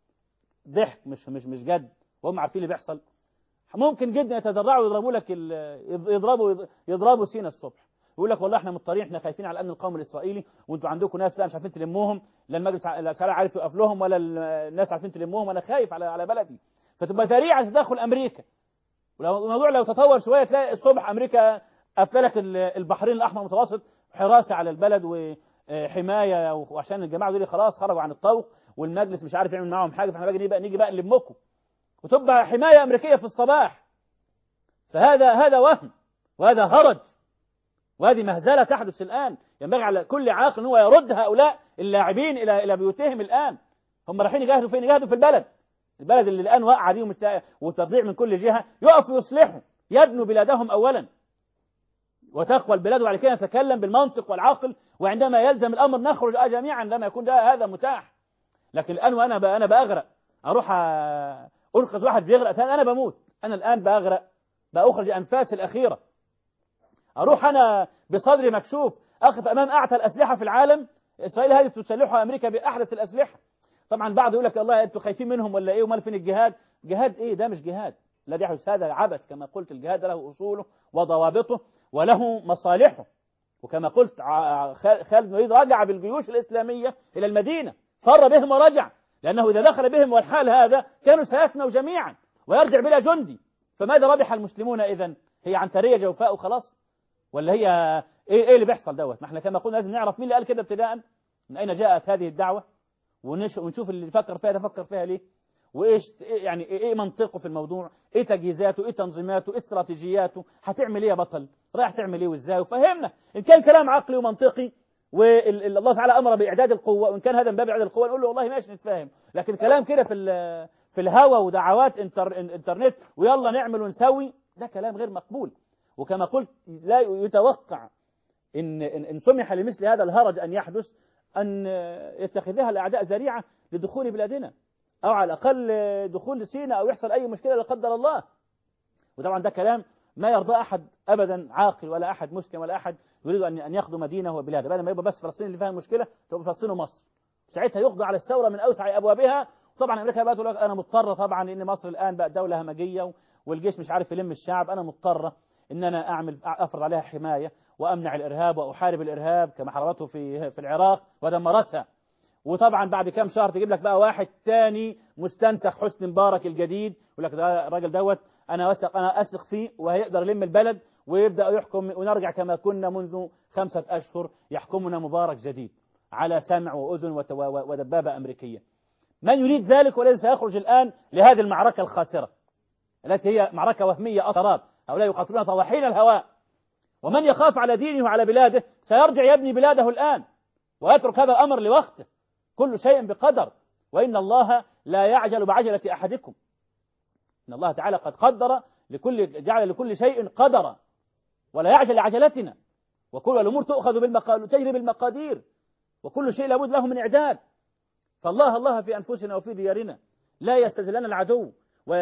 ضحك مش مش مش جد وهم عارفين اللي بيحصل، ممكن جدا يتذرعوا ويضربوا لك يضربوا يضربوا سيناء الصبح. يقول لك والله احنا مضطرين، احنا خايفين على الامن القومي الاسرائيلي، وانتوا عندكم ناس بقى مش عارفين تلموهم، لا المجلس العسكري عارف يقف لهم ولا الناس عارفين تلموهم، وانا خايف على على بلدي. فتبقى ذريعه تدخل امريكا. ولو الموضوع لو تطور شويه تلاقي الصبح امريكا قفلت البحرين الاحمر المتوسط حراسه على البلد وحمايه، وعشان الجماعه دول خلاص خرجوا عن الطوق والمجلس مش عارف يعمل معاهم حاجه، فاحنا بقى نيجي بقى نلمكم، وتبقى حمايه امريكيه في الصباح. فهذا هذا وهم وهذا هرج وهذه مهزله تحدث الان. ينبغي على كل عاقل ان هو يرد هؤلاء اللاعبين الى الى بيوتهم. الان هم رايحين يجاهدوا فين؟ يجاهدوا في البلد البلد اللي الان واقعه دي وتضيع من كل جهه. يقفوا يصلحوا، يبنوا بلادهم اولا وتقوى البلاد، وبعد كده نتكلم بالمنطق والعقل، وعندما يلزم الامر نخرج جميعا لما يكون ده هذا متاح. لكن الان وانا انا باغرق اروح انقذ واحد بيغرق ثاني، انا بموت. انا الان باغرق باخرج انفاسي الاخيره، اروح انا بصدري مكشوف اقف امام اعتى الاسلحه في العالم. اسرائيل هذه تسلحها امريكا باحدث الاسلحه. طبعا بعض يقول لك الله انتوا خايفين منهم ولا ايه، ومال فين الجهاد؟ جهاد ايه؟ ده مش جهاد، لا ده يحدث، هذا عبث. كما قلت الجهاد له اصوله وضوابطه وله مصالحه. وكما قلت خالد بن الوليد رجع بالجيوش الاسلاميه الى المدينه، فر بهم ورجع، لانه اذا دخل بهم والحال هذا كانوا سيفنوا جميعا ويرجع بلا جندي. فماذا ربح المسلمون اذا؟ هي عنتريه جوفاء وخلاص؟ ولا هي ايه ايه اللي بيحصل دوت؟ ما احنا كما قلنا لازم نعرف مين اللي قال كده ابتداء، من اين جاءت هذه الدعوه، ونشوف اللي فكر فيها ده فكر فيها ليه، وايش يعني ايه منطقه في الموضوع، ايه تجهيزاته، ايه تنظيماته، ايه استراتيجياته، هتعمل ايه يا بطل، رايح تعمل ايه وازاي، وفهمنا. ان كان كلام عقلي ومنطقي والله تعالى امر باعداد القوه، وان كان هذا من باب اعداد القوه نقول له والله ماشي نتفاهم. لكن كلام كده في في الهوا ودعوات انتر انترنت ويلا نعمل ونسوي، ده كلام غير مقبول. وكما قلت لا يتوقع إن, إن, إن سمح لمثل هذا الهرج أن يحدث أن يتخذها الأعداء ذريعة لدخول بلادنا، أو على الأقل دخول سيناء، أو يحصل أي مشكلة لا قدر الله. وطبعا ده كلام ما يرضى أحد أبدا عاقل، ولا أحد مسلم، ولا أحد يريد أن أن يخدم مدينة وبلاده. بدل ما يبقى بس فلسطين اللي فيها المشكلة تبقى فلسطين ومصر، ساعتها يقضى على الثورة من أوسع أبوابها. طبعا أمريكا بقى تقول لك أنا مضطرة طبعا لأن مصر الآن بقت دولة همجية والجيش مش عارف يلم الشعب، أنا مضطرة إن أنا أعمل أفرض عليها حماية وأمنع الإرهاب وأحارب الإرهاب كما حاربته في في العراق ودمرتها. وطبعا بعد كام شهر تجيب لك بقى واحد تاني مستنسخ حسني مبارك الجديد، يقول لك ده الراجل دوت أنا أثق أنا أثق فيه وهيقدر يلم البلد ويبدأ يحكم، ونرجع كما كنا منذ خمسة أشهر يحكمنا مبارك جديد على سمع وأذن ودبابة أمريكية. من يريد ذلك والذي سيخرج الآن لهذه المعركة الخاسرة التي هي معركة وهمية أثرات، هؤلاء يقاتلون طواحين الهواء. ومن يخاف على دينه وعلى بلاده سيرجع يبني بلاده الآن ويترك هذا الأمر لوقته. كل شيء بقدر، وإن الله لا يعجل بعجلة أحدكم. إن الله تعالى قد قدر لكل جعل لكل شيء قدرا ولا يعجل لعجلتنا، وكل الأمور تؤخذ بالمقادير تجري بالمقادير، وكل شيء لابد له من إعداد. فالله الله في أنفسنا وفي ديارنا، لا يستذلنا العدو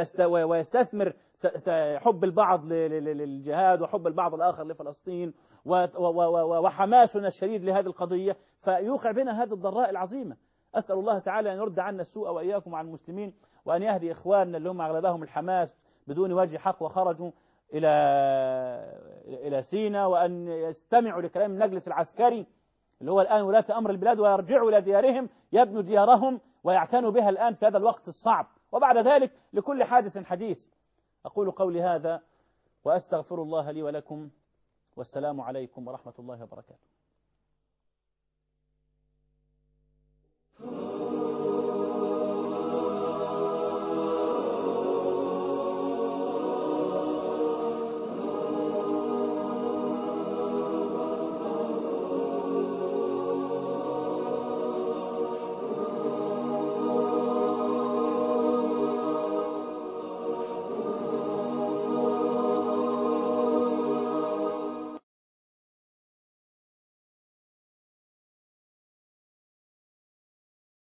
ويستثمر حب البعض للجهاد وحب البعض الآخر لفلسطين وحماسنا الشديد لهذه القضية، فيوقع بنا هذه الضراء العظيمة أسأل الله تعالى أن يرد عنا السوء وإياكم عن المسلمين، وأن يهدي إخواننا اللي هم أغلبهم الحماس بدون وجه حق وخرجوا إلى إلى سيناء، وأن يستمعوا لكلام المجلس العسكري اللي هو الآن ولاة أمر البلاد، ويرجعوا إلى ديارهم، يبنوا ديارهم ويعتنوا بها الآن في هذا الوقت الصعب، وبعد ذلك لكل حادث حديث. أقول قولي هذا وأستغفر الله لي ولكم، والسلام عليكم ورحمة الله وبركاته.